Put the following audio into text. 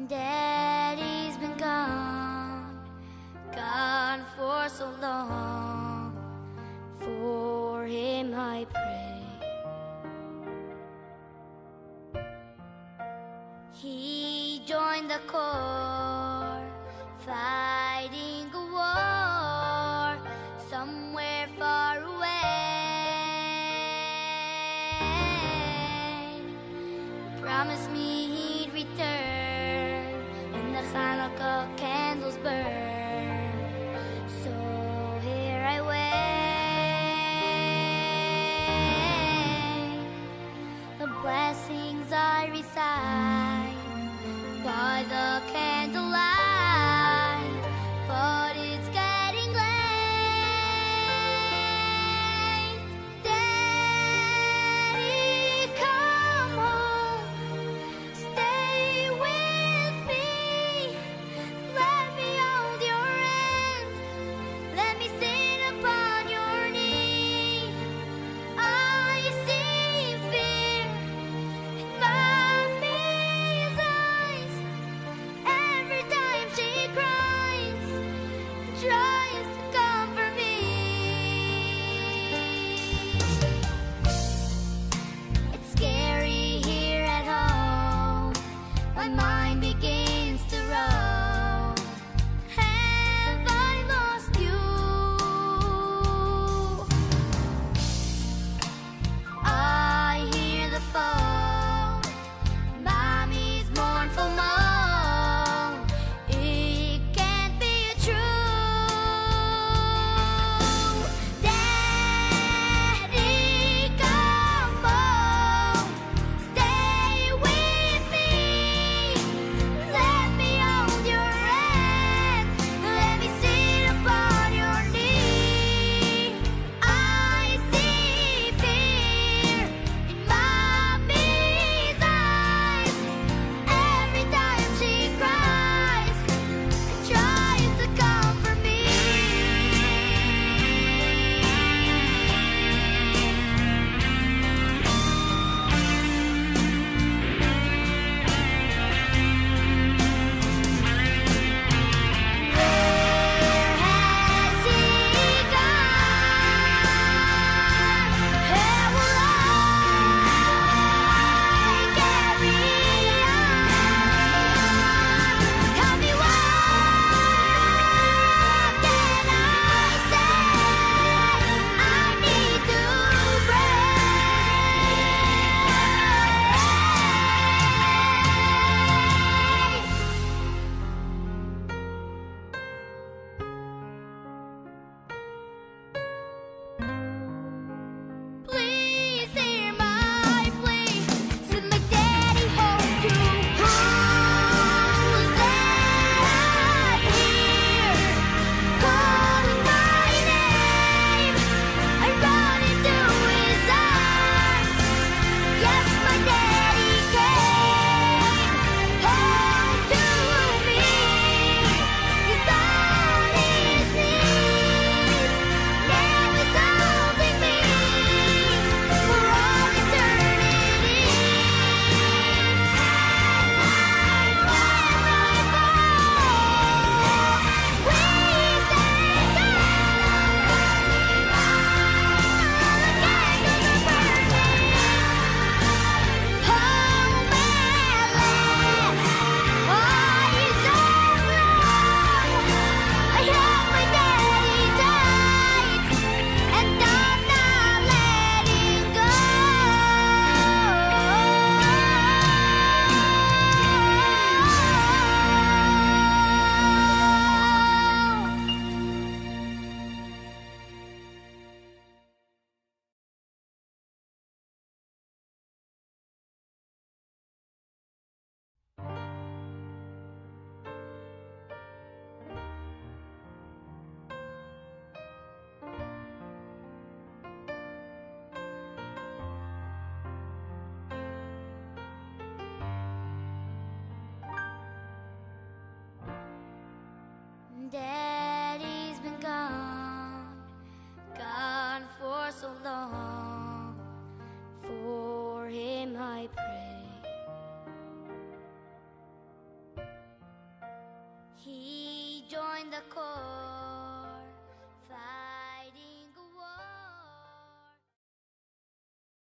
Daddy's been gone, gone for so long. For him I pray. He joined the corps, fighting a war somewhere far away. Promised me he'd return when the Hanukkah candles burn. So here I wait. The blessings I recite by the candlelight, but it's getting late. Daddy, come home, stay with me. Let me hold your hand, let me sit upon your knee. I see fear in Mommy's eyes every time she cries, tries to comfort me. It's scary here at home, my mind begins to roam. Have I lost you? I hear the phone, Mommy's mournful moan. It can't be true. Daddy, come home, stay with me. Let me hold your hand, let me sit upon your knee. I see fear in Mommy's eyes every time she cries and tries to comfort me. Where has he gone? How will I carry on? Tell me what can I say? I need to pray. Please hear my plea. Send my daddy home to who's that I hear calling my name? I run into his arms. Yes, my daddy came home to me. He's on his knees, now he's holding me for all eternity. We stand Daddy's been gone, gone for so long. For him I pray. the cold.